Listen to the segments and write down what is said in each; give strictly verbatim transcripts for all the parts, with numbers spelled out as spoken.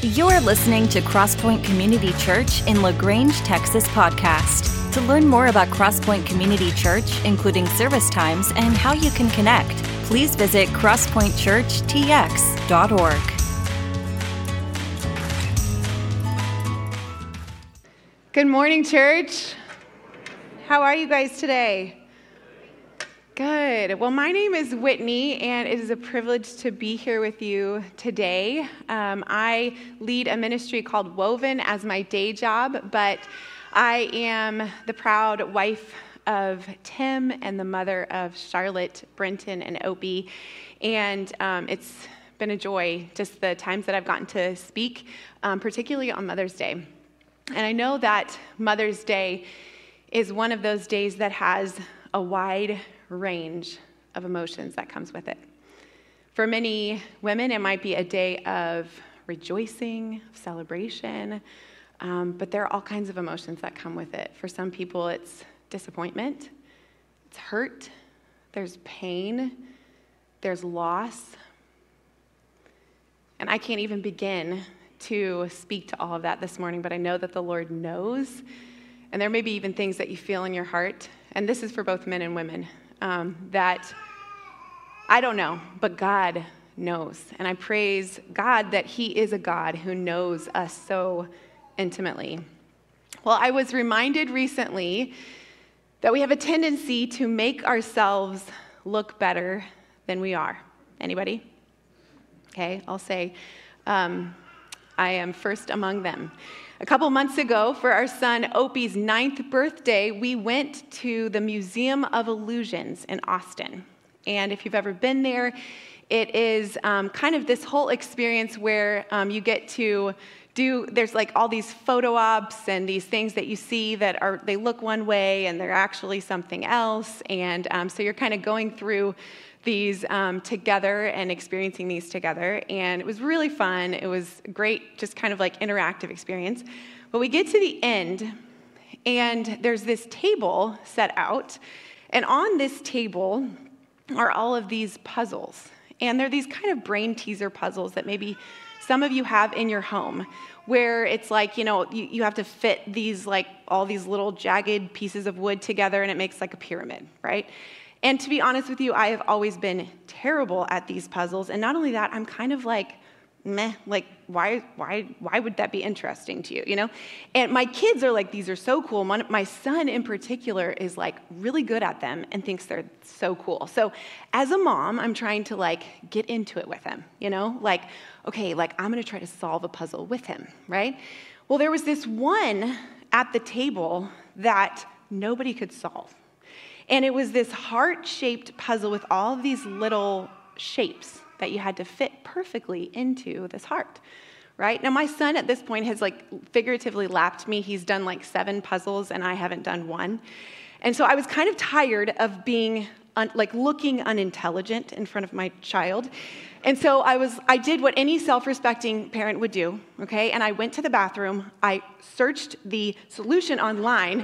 You're listening to Crosspoint Community Church in LaGrange, Texas podcast. To learn more about Crosspoint Community Church, including service times and how you can connect, please visit crosspoint church t x dot org. Good morning, church. How are you guys today? Good. Well, my name is Whitney, and it is a privilege to be here with you today. Um, I lead a ministry called Woven as my day job, but I am the proud wife of Tim and the mother of Charlotte, Brenton, and Opie, and um, it's been a joy just the times that I've gotten to speak, um, particularly on Mother's Day. And I know that Mother's Day is one of those days that has a wide range of emotions that comes with it. For many women, it might be a day of rejoicing, celebration, um, but there are all kinds of emotions that come with it. For some people, it's disappointment, it's hurt, there's pain, there's loss. And I can't even begin to speak to all of that this morning, but I know that the Lord knows. And there may be even things that you feel in your heart, and this is for both men and women, um, that I don't know, but God knows. And I praise God that He is a God who knows us so intimately. Well, I was reminded recently that we have a tendency to make ourselves look better than we are. Anybody? Okay, I'll say um, I am first among them. A couple months ago, for our son Opie's ninth birthday, we went to the Museum of Illusions in Austin. And if you've ever been there, it is um, kind of this whole experience where um, you get to do, there's like all these photo ops and these things that you see that are, they look one way and they're actually something else. And um, so you're kind of going through these um, together and experiencing these together. And it was really fun. It was great, just kind of like interactive experience. But we get to the end, and there's this table set out. And on this table are all of these puzzles. And they're these kind of brain teaser puzzles that maybe some of you have in your home, where it's like, you know, you, you have to fit these, like, all these little jagged pieces of wood together, and it makes like a pyramid, right? And to be honest with you, I have always been terrible at these puzzles. And not only that, I'm kind of like, meh, like, why why, why would that be interesting to you, you know? And my kids are like, these are so cool. My, my son in particular is like really good at them and thinks they're so cool. So as a mom, I'm trying to like get into it with him, you know? Like, okay, like I'm gonna try to solve a puzzle with him, right? Well, there was this one at the table that nobody could solve. And it was this heart-shaped puzzle with all of these little shapes that you had to fit perfectly into this heart, right? Now, my son at this point has like figuratively lapped me. He's done like seven puzzles, and I haven't done one. And so I was kind of tired of being un- like looking unintelligent in front of my child. And so I was, I did what any self-respecting parent would do, okay? And I went to the bathroom. I searched the solution online.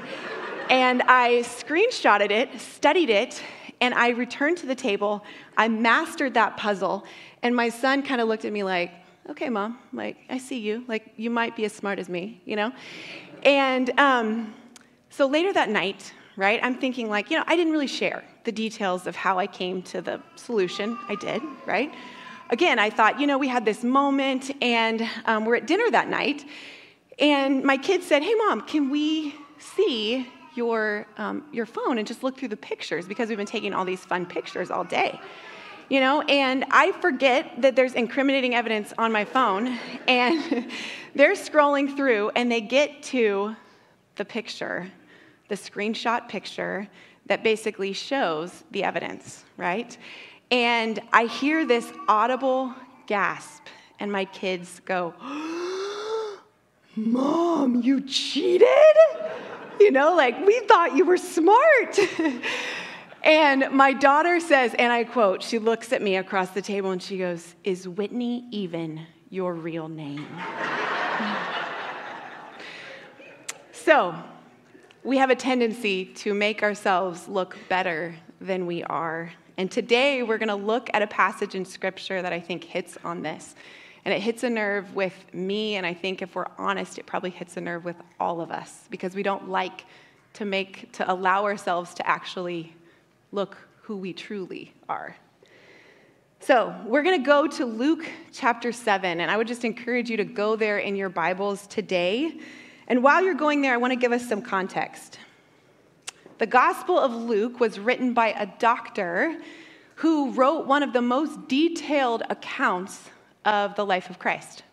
And I screenshotted it, studied it, and I returned to the table. I mastered that puzzle, and my son kind of looked at me like, okay, Mom, like, I see you. Like, you might be as smart as me, you know? And um, so later that night, right, I'm thinking like, you know, I didn't really share the details of how I came to the solution. I did, right? Again, I thought, you know, we had this moment, and um, we're at dinner that night, and my kid said, hey, Mom, can we see your um, your phone and just look through the pictures, because we've been taking all these fun pictures all day, you know, and I forget that there's incriminating evidence on my phone, and they're scrolling through, and they get to the picture, the screenshot picture that basically shows the evidence, right? And I hear this audible gasp, and my kids go, Mom, you cheated? You know, like, we thought you were smart. And my daughter says, and I quote, she looks at me across the table and she goes, is Whitney even your real name? So, we have a tendency to make ourselves look better than we are. And today we're going to look at a passage in Scripture that I think hits on this. And it hits a nerve with me, and I think if we're honest, it probably hits a nerve with all of us because we don't like to make, to allow ourselves to actually look who we truly are. So we're going to go to Luke chapter seven, and I would just encourage you to go there in your Bibles today. And while you're going there, I want to give us some context. The Gospel of Luke was written by a doctor who wrote one of the most detailed accounts of the life of Christ.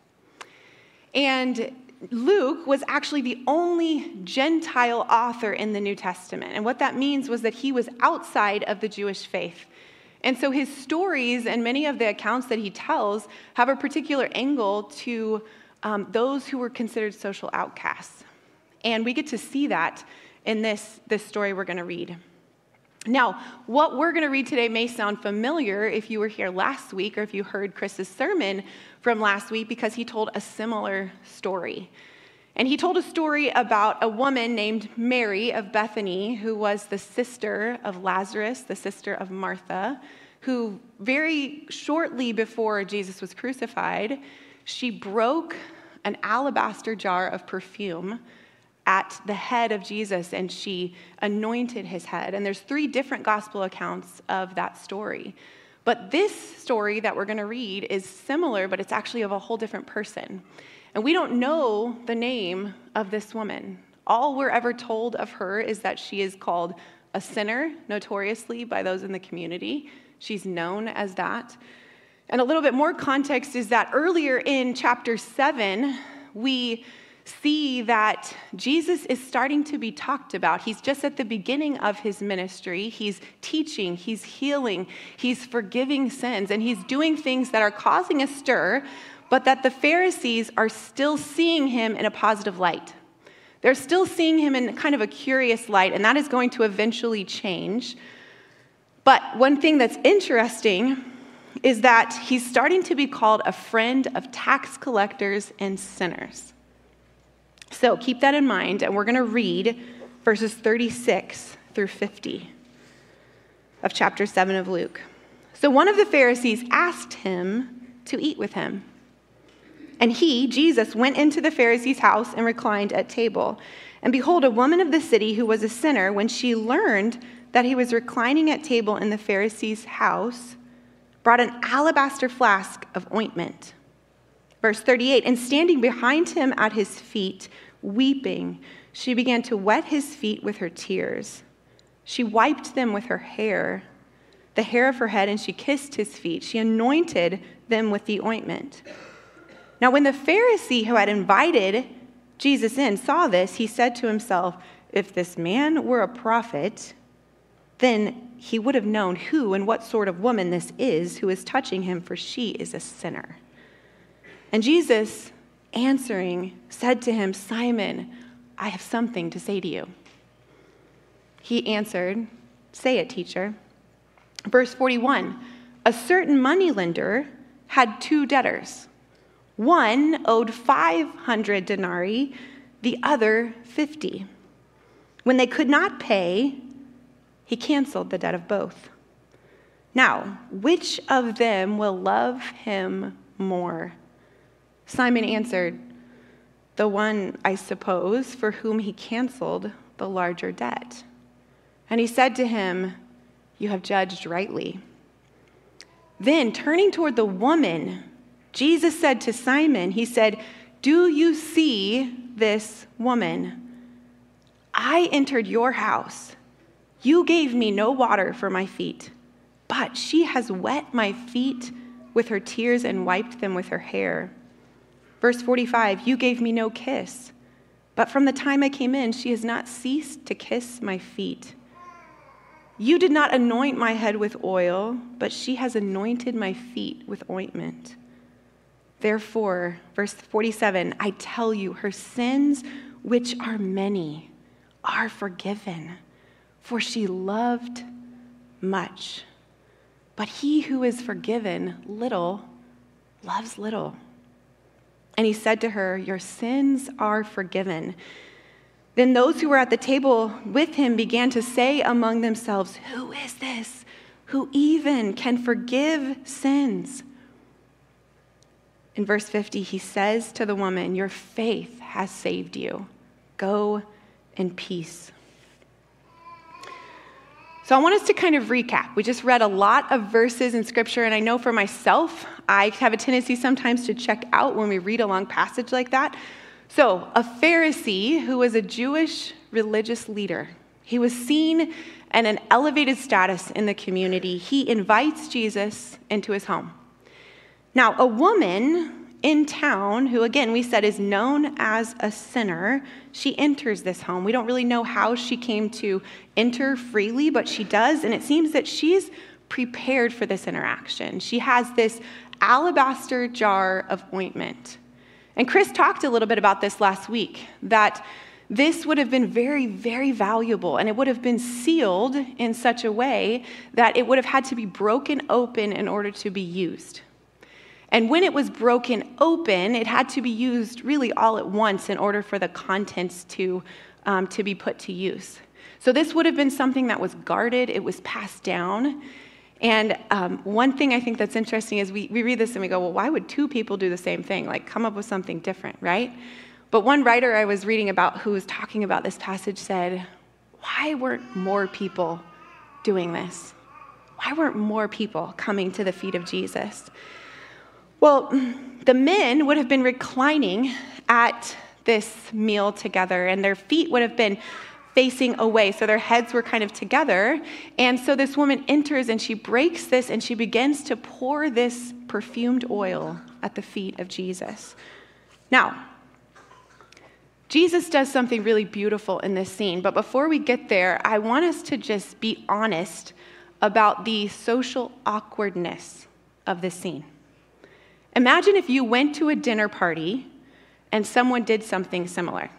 And Luke was actually the only Gentile author in the New Testament. And what that means was that he was outside of the Jewish faith. And so his stories and many of the accounts that he tells have a particular angle to um, those who were considered social outcasts. And we get to see that in this, this story we're going to read. Now, what we're going to read today may sound familiar if you were here last week or if you heard Chris's sermon from last week because he told a similar story. And he told a story about a woman named Mary of Bethany who was the sister of Lazarus, the sister of Martha, who very shortly before Jesus was crucified, she broke an alabaster jar of perfume at the head of Jesus, and she anointed his head. And there's three different gospel accounts of that story. But this story that we're going to read is similar, but it's actually of a whole different person. And we don't know the name of this woman. All we're ever told of her is that she is called a sinner, notoriously, by those in the community. She's known as that. And a little bit more context is that earlier in chapter seven, we see that Jesus is starting to be talked about. He's just at the beginning of his ministry. He's teaching, he's healing, he's forgiving sins, and he's doing things that are causing a stir, but that the Pharisees are still seeing him in a positive light. They're still seeing him in kind of a curious light, and that is going to eventually change. But one thing that's interesting is that he's starting to be called a friend of tax collectors and sinners. So keep that in mind, and we're going to read verses thirty-six through fifty of chapter seven of Luke. So one of the Pharisees asked him to eat with him. And he, Jesus, went into the Pharisee's house and reclined at table. And behold, a woman of the city who was a sinner, when she learned that he was reclining at table in the Pharisee's house, brought an alabaster flask of ointment. Verse thirty-eight, and standing behind him at his feet, weeping, she began to wet his feet with her tears. She wiped them with her hair, the hair of her head, and she kissed his feet. She anointed them with the ointment. Now, when the Pharisee who had invited Jesus in saw this, he said to himself, if this man were a prophet, then he would have known who and what sort of woman this is who is touching him, for she is a sinner. And Jesus, answering, said to him, Simon, I have something to say to you. He answered, say it, teacher. Verse forty-one, a certain moneylender had two debtors. One owed five hundred denarii, the other fifty. When they could not pay, he canceled the debt of both. Now, which of them will love him more? Simon answered, the one, I suppose, for whom he canceled the larger debt. And he said to him, you have judged rightly. Then, turning toward the woman, Jesus said to Simon, he said, do you see this woman? I entered your house. You gave me no water for my feet, but she has wet my feet with her tears and wiped them with her hair. Verse forty-five, you gave me no kiss, but from the time I came in, she has not ceased to kiss my feet. You did not anoint my head with oil, but she has anointed my feet with ointment. Therefore, verse forty-seven, I tell you, her sins, which are many, are forgiven, for she loved much. But he who is forgiven little loves little. And he said to her, your sins are forgiven. Then those who were at the table with him began to say among themselves, who is this who even can forgive sins? in verse fifty, he says to the woman, "Your faith has saved you. Go in peace." So I want us to kind of recap. We just read a lot of verses in Scripture, and I know for myself, I have a tendency sometimes to check out when we read a long passage like that. So a Pharisee who was a Jewish religious leader, he was seen in an elevated status in the community. He invites Jesus into his home. Now, a woman in town, who again we said is known as a sinner, she enters this home. We don't really know how she came to enter freely, but she does, and it seems that she's prepared for this interaction. She has this alabaster jar of ointment. And Chris talked a little bit about this last week, that this would have been very, very valuable, and it would have been sealed in such a way that it would have had to be broken open in order to be used. And when it was broken open, it had to be used really all at once in order for the contents to, um, to be put to use. So this would have been something that was guarded, it was passed down. And um, one thing I think that's interesting is we, we read this and we go, well, why would two people do the same thing? Like, come up with something different, right? But one writer I was reading about who was talking about this passage said, why weren't more people doing this? Why weren't more people coming to the feet of Jesus? Well, the men would have been reclining at this meal together, and their feet would have been facing away, so their heads were kind of together. And so this woman enters, and she breaks this, and she begins to pour this perfumed oil at the feet of Jesus. Now, Jesus does something really beautiful in this scene, but before we get there, I want us to just be honest about the social awkwardness of this scene. Imagine if you went to a dinner party and someone did something similar.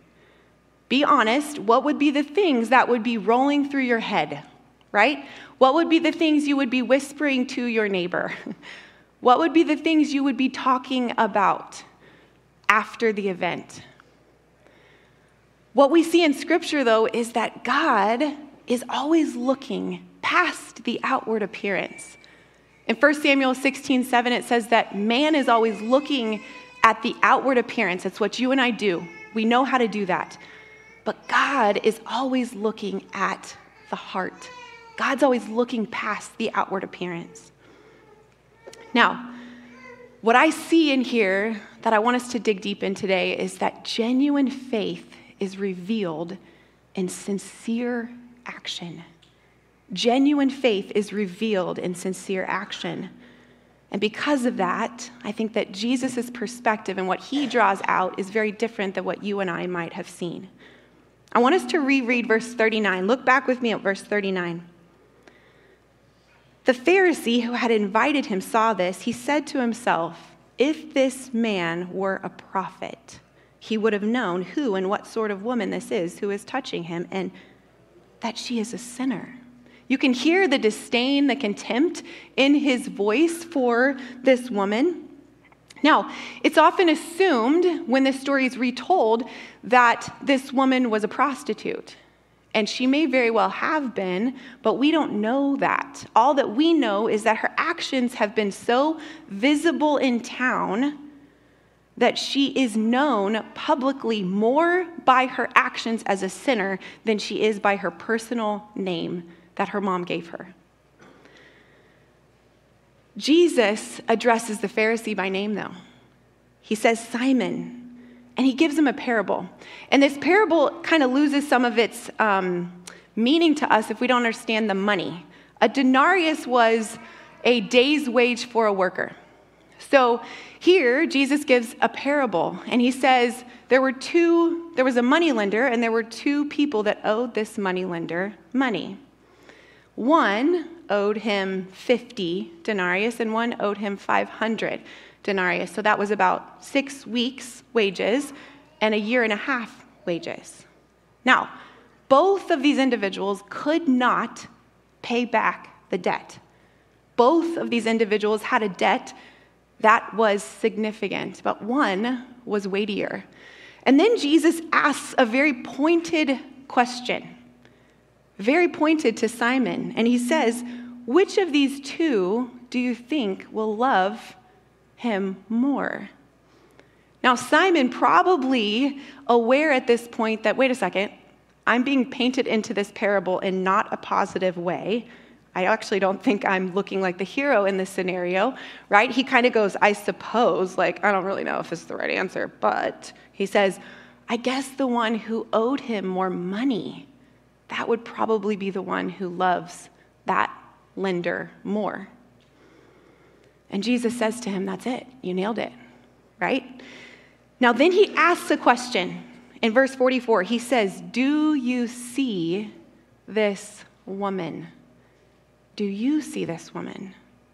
Be honest, what would be the things that would be rolling through your head, right? What would be the things you would be whispering to your neighbor? What would be the things you would be talking about after the event? What we see in Scripture, though, is that God is always looking past the outward appearance. In First Samuel sixteen seven, it says that man is always looking at the outward appearance. It's what you and I do. We know how to do that. But God is always looking at the heart. God's always looking past the outward appearance. Now, what I see in here that I want us to dig deep in today is that genuine faith is revealed in sincere action. Genuine faith is revealed in sincere action. And because of that, I think that Jesus' perspective and what he draws out is very different than what you and I might have seen. I want us to reread verse thirty-nine. Look back with me at verse thirty-nine. The Pharisee who had invited him saw this. He said to himself, if this man were a prophet, he would have known who and what sort of woman this is who is touching him, and that she is a sinner. You can hear the disdain, the contempt in his voice for this woman. Now, it's often assumed when this story is retold that this woman was a prostitute. And she may very well have been, but we don't know that. All that we know is that her actions have been so visible in town that she is known publicly more by her actions as a sinner than she is by her personal name that her mom gave her. Jesus addresses the Pharisee by name, though. He says, Simon, and he gives him a parable. And this parable kind of loses some of its um, meaning to us if we don't understand the money. A denarius was a day's wage for a worker. So here, Jesus gives a parable, and he says there were two, there was a moneylender, and there were two people that owed this moneylender money. One owed him fifty denarius, and one owed him five hundred denarius. So that was about six weeks' wages and a year and a half wages. Now, both of these individuals could not pay back the debt. Both of these individuals had a debt that was significant, but one was weightier. And then Jesus asks a very pointed question. Very pointed to Simon, and he says, which of these two do you think will love him more. Now, Simon, probably aware at this point that, wait a second, I'm being painted into this parable in not a positive way. I actually don't think I'm looking like the hero in this scenario, right? He kind of goes, I suppose, like, I don't really know if this is the right answer, but he says, I guess the one who owed him more money, that would probably be the one who loves that lender more. And Jesus says to him, that's it, you nailed it, right? Now then he asks a question. In verse forty-four, he says, do you see this woman? Do you see this woman?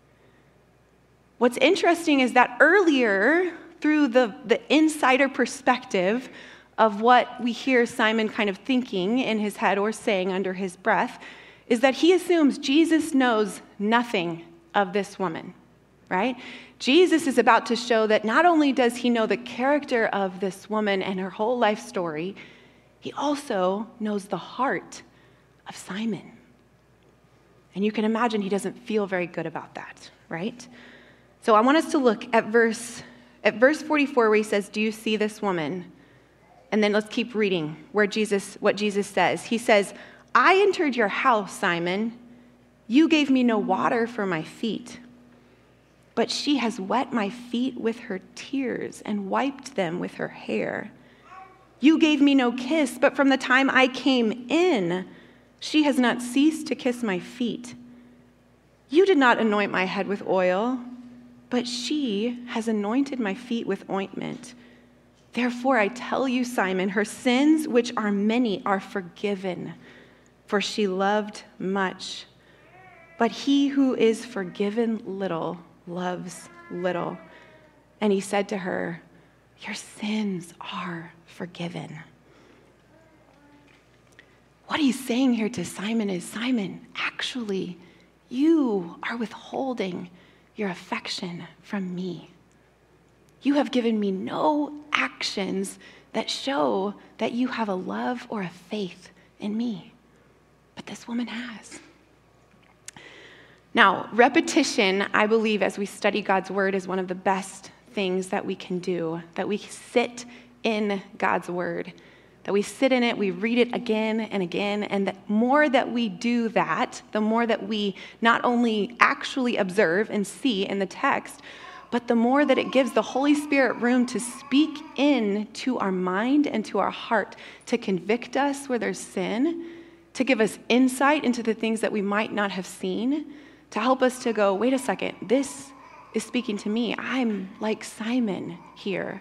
What's interesting is that earlier, through the, the insider perspective of what we hear Simon kind of thinking in his head or saying under his breath, is that he assumes Jesus knows nothing of this woman, right? Jesus is about to show that not only does he know the character of this woman and her whole life story, he also knows the heart of Simon. And you can imagine he doesn't feel very good about that, right? So I want us to look at verse at verse forty-four where he says, do you see this woman? And then let's keep reading where Jesus, what Jesus says. He says, I entered your house, Simon. You gave me no water for my feet, but she has wet my feet with her tears and wiped them with her hair. You gave me no kiss, but from the time I came in, she has not ceased to kiss my feet. You did not anoint my head with oil, but she has anointed my feet with ointment. Therefore, I tell you, Simon, her sins, which are many, are forgiven, for she loved much. But he who is forgiven little loves little. And he said to her, your sins are forgiven. What he's saying here to Simon is, Simon, actually, you are withholding your affection from me. You have given me no actions that show that you have a love or a faith in me. But this woman has. Now, repetition, I believe, as we study God's word, is one of the best things that we can do, that we sit in God's word, that we sit in it, we read it again and again, and the more that we do that, the more that we not only actually observe and see in the text, but the more that it gives the Holy Spirit room to speak in to our mind and to our heart, to convict us where there's sin, to give us insight into the things that we might not have seen, to help us to go, wait a second, this is speaking to me. I'm like Simon here.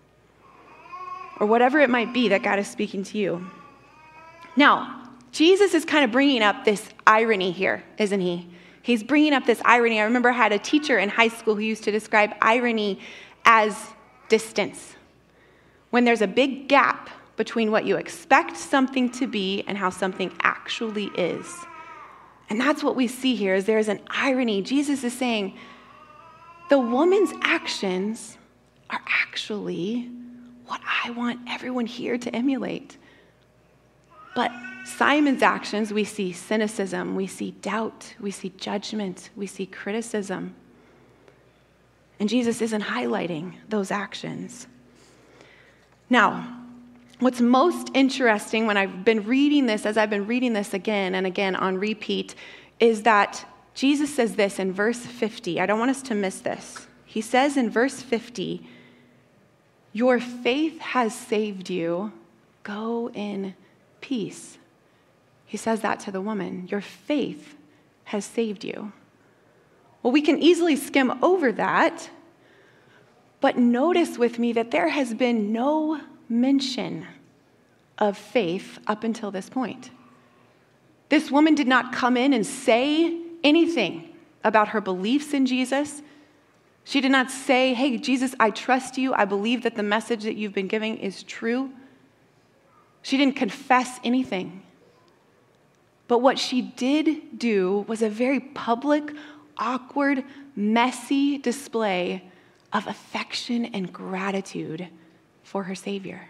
Or whatever it might be that God is speaking to you. Now, Jesus is kind of bringing up this irony here, isn't he? He's bringing up this irony. I remember I had a teacher in high school who used to describe irony as distance. When there's a big gap between what you expect something to be and how something actually is. And that's what we see here, is there's an irony. Jesus is saying, the woman's actions are actually what I want everyone here to emulate. But Simon's actions, we see cynicism, we see doubt, we see judgment, we see criticism. And Jesus isn't highlighting those actions. Now, what's most interesting when I've been reading this, as I've been reading this again and again on repeat, is that Jesus says this in verse fifty. I don't want us to miss this. He says in verse fifty, your faith has saved you. Go in peace. He says that to the woman. Your faith has saved you. Well, we can easily skim over that, but notice with me that there has been no mention of faith up until this point. This woman did not come in and say anything about her beliefs in Jesus. She did not say, hey, Jesus, I trust you. I believe that the message that you've been giving is true. She didn't confess anything. But what she did do was a very public, awkward, messy display of affection and gratitude for her Savior.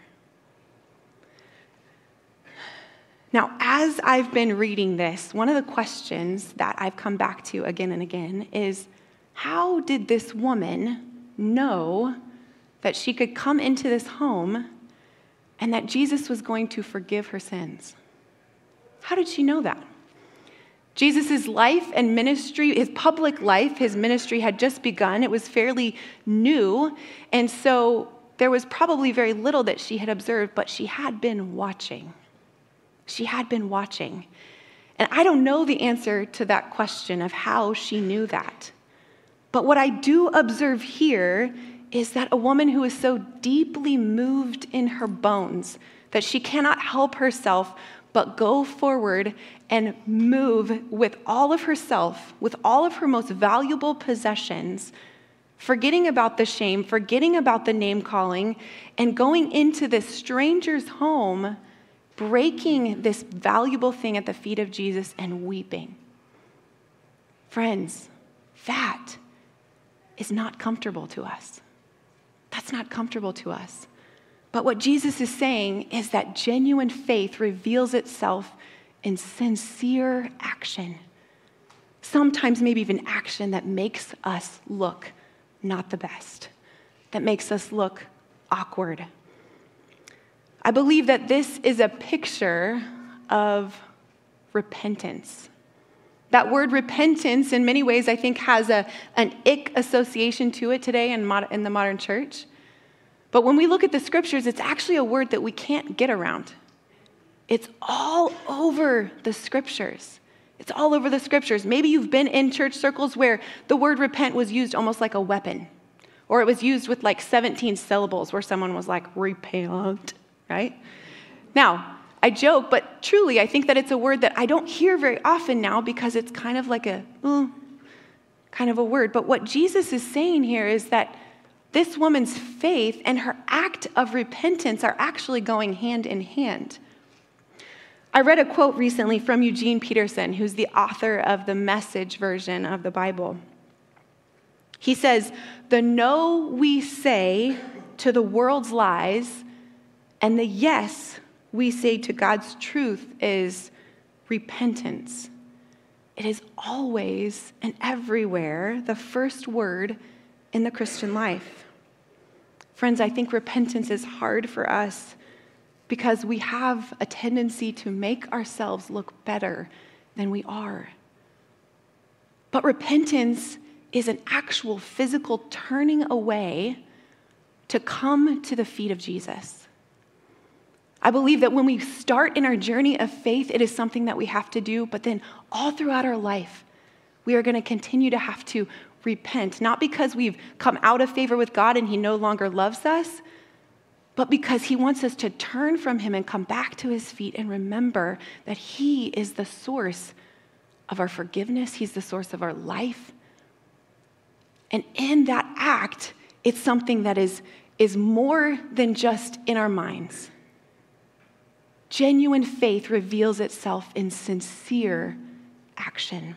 Now, as I've been reading this, one of the questions that I've come back to again and again is, how did this woman know that she could come into this home and that Jesus was going to forgive her sins? How did she know that? Jesus' life and ministry, his public life, his ministry had just begun. It was fairly new, and so there was probably very little that she had observed, but she had been watching. She had been watching. And I don't know the answer to that question of how she knew that. But what I do observe here is that a woman who is so deeply moved in her bones that she cannot help herself but go forward and move with all of herself, with all of her most valuable possessions, forgetting about the shame, forgetting about the name calling, and going into this stranger's home, breaking this valuable thing at the feet of Jesus and weeping. Friends, that is not comfortable to us. That's not comfortable to us. But what Jesus is saying is that genuine faith reveals itself in sincere action. Sometimes maybe even action that makes us look not the best, that makes us look awkward. I believe that this is a picture of repentance. That word repentance, in many ways, I think has a, an ick association to it today in, mod, in the modern church. But when we look at the scriptures, it's actually a word that we can't get around. It's all over the scriptures. It's all over the scriptures. Maybe you've been in church circles where the word repent was used almost like a weapon, or it was used with like seventeen syllables where someone was like, repent, right? Now, I joke, but truly, I think that it's a word that I don't hear very often now because it's kind of like a, uh, kind of a word. But what Jesus is saying here is that this woman's faith and her act of repentance are actually going hand in hand. I read a quote recently from Eugene Peterson, who's the author of the Message version of the Bible. He says, "The no we say to the world's lies and the yes we say to God's truth is repentance. It is always and everywhere the first word in the Christian life." Friends, I think repentance is hard for us because we have a tendency to make ourselves look better than we are. But repentance is an actual physical turning away to come to the feet of Jesus. I believe that when we start in our journey of faith, it is something that we have to do, but then all throughout our life, we are going to continue to have to repent, not because we've come out of favor with God and he no longer loves us, but because he wants us to turn from him and come back to his feet and remember that he is the source of our forgiveness. He's the source of our life. And in that act, it's something that is, is more than just in our minds. Genuine faith reveals itself in sincere action.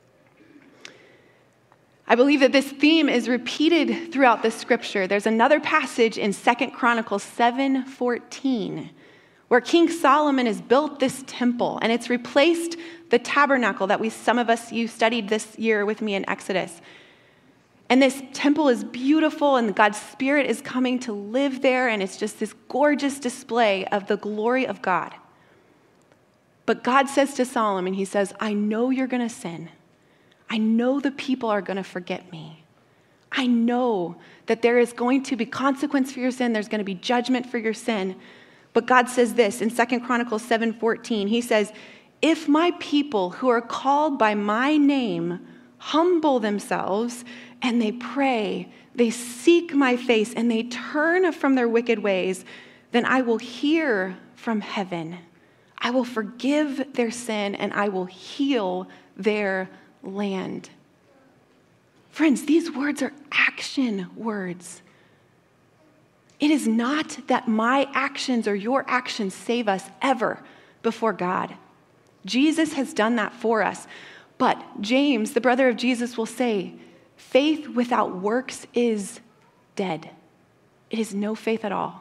I believe that this theme is repeated throughout the scripture. There's another passage in Second Chronicles seven fourteen where King Solomon has built this temple, and it's replaced the tabernacle that we, some of us, you studied this year with me in Exodus. And this temple is beautiful, and God's Spirit is coming to live there, and it's just this gorgeous display of the glory of God. But God says to Solomon, he says, I know you're going to sin. I know the people are going to forget me. I know that there is going to be consequence for your sin. There's going to be judgment for your sin. But God says this in Second Chronicles seven fourteen. He says, if my people who are called by my name humble themselves and they pray, they seek my face, and they turn from their wicked ways, then I will hear from heaven. I will forgive their sin, and I will heal their land. Friends, these words are action words. It is not that my actions or your actions save us ever before God. Jesus has done that for us. But James, the brother of Jesus, will say, faith without works is dead. It is no faith at all.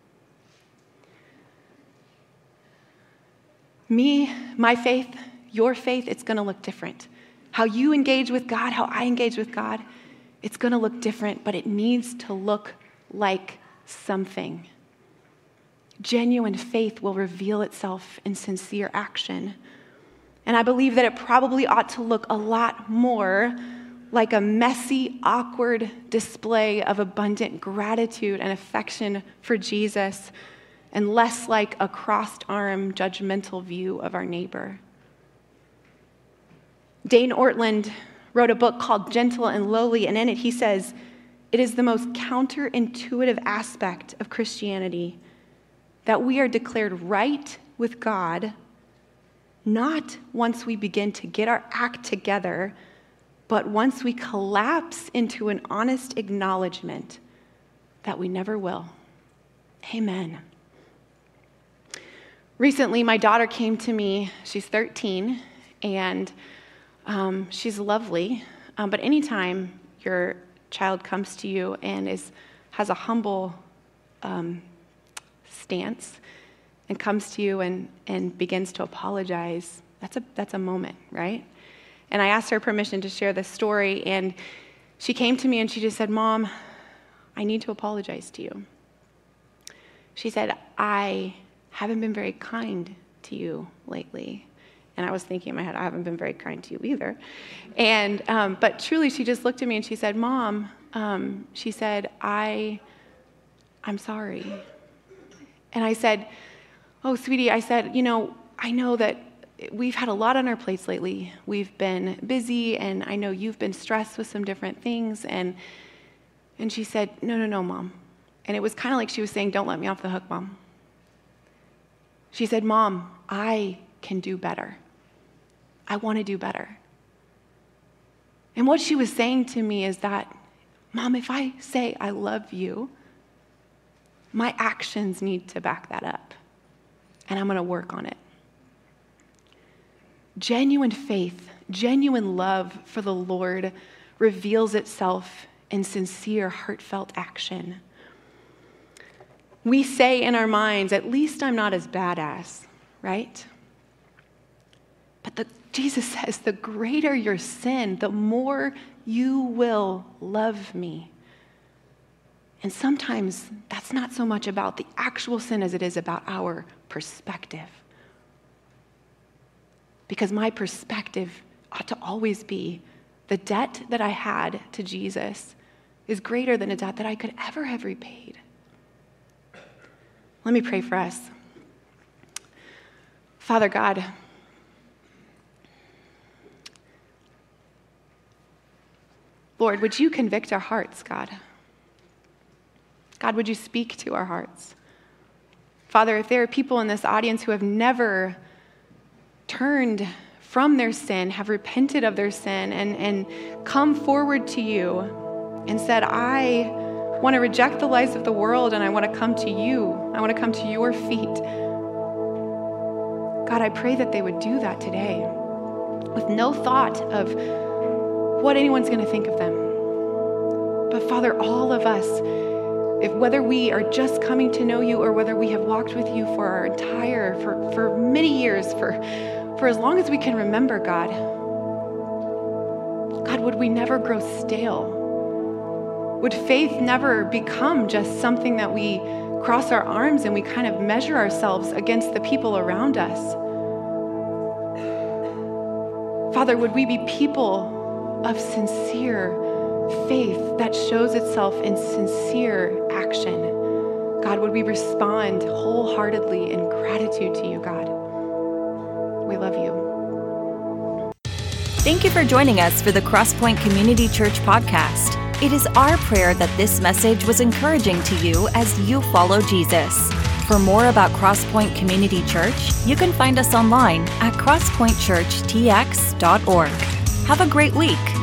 Me, my faith, your faith, it's going to look different. How you engage with God, how I engage with God, It's going to look different, but it needs to look like something. Genuine faith will reveal itself in sincere action. And I believe that it probably ought to look a lot more like a messy, awkward display of abundant gratitude and affection for Jesus, and less like a crossed-arm, judgmental view of our neighbor. Dane Ortland wrote a book called Gentle and Lowly, and in it he says, "It is the most counterintuitive aspect of Christianity that we are declared right with God, not once we begin to get our act together, but once we collapse into an honest acknowledgement that we never will." Amen. Recently, my daughter came to me. She's thirteen, and um, she's lovely. Um, but anytime your child comes to you and is has a humble um, stance and comes to you and, and begins to apologize, that's a that's a moment, right? And I asked her permission to share this story, and she came to me and she just said, "Mom, I need to apologize to you." She said, "I haven't been very kind to you lately." And I was thinking in my head, I haven't been very kind to you either. And um, but truly, she just looked at me and she said, "Mom," um, she said, I, I'm sorry. And I said, "Oh, sweetie," I said, "you know, I know that we've had a lot on our plates lately. We've been busy, and I know you've been stressed with some different things." And and she said, "No, no, no, Mom." And it was kind of like she was saying, "Don't let me off the hook, Mom." She said, "Mom, I can do better. I want to do better." And what she was saying to me is that, "Mom, if I say I love you, my actions need to back that up, and I'm going to work on it." Genuine faith, genuine love for the Lord reveals itself in sincere, heartfelt action. We say in our minds, "At least I'm not as bad as," right? But the, Jesus says, the greater your sin, the more you will love me. And sometimes that's not so much about the actual sin as it is about our perspective. Because my perspective ought to always be the debt that I had to Jesus is greater than a debt that I could ever have repaid. Let me pray for us. Father God, Lord, would you convict our hearts, God? God, would you speak to our hearts? Father, if there are people in this audience who have never turned from their sin, have repented of their sin, and, and come forward to you and said, "I want to reject the lies of the world, and I want to come to you. I want to come to your feet." God, I pray that they would do that today with no thought of what anyone's going to think of them. But Father, all of us, if whether we are just coming to know you or whether we have walked with you for our entire, for, for many years, for, for as long as we can remember, God, God, would we never grow stale? Would faith never become just something that we cross our arms and we kind of measure ourselves against the people around us? Father, would we be people of sincere faith that shows itself in sincere action? God, would we respond wholeheartedly in gratitude to you, God? We love you. Thank you for joining us for the Crosspoint Community Church podcast. It is our prayer that this message was encouraging to you as you follow Jesus. For more about Crosspoint Community Church, you can find us online at crosspoint church t x dot org. Have a great week.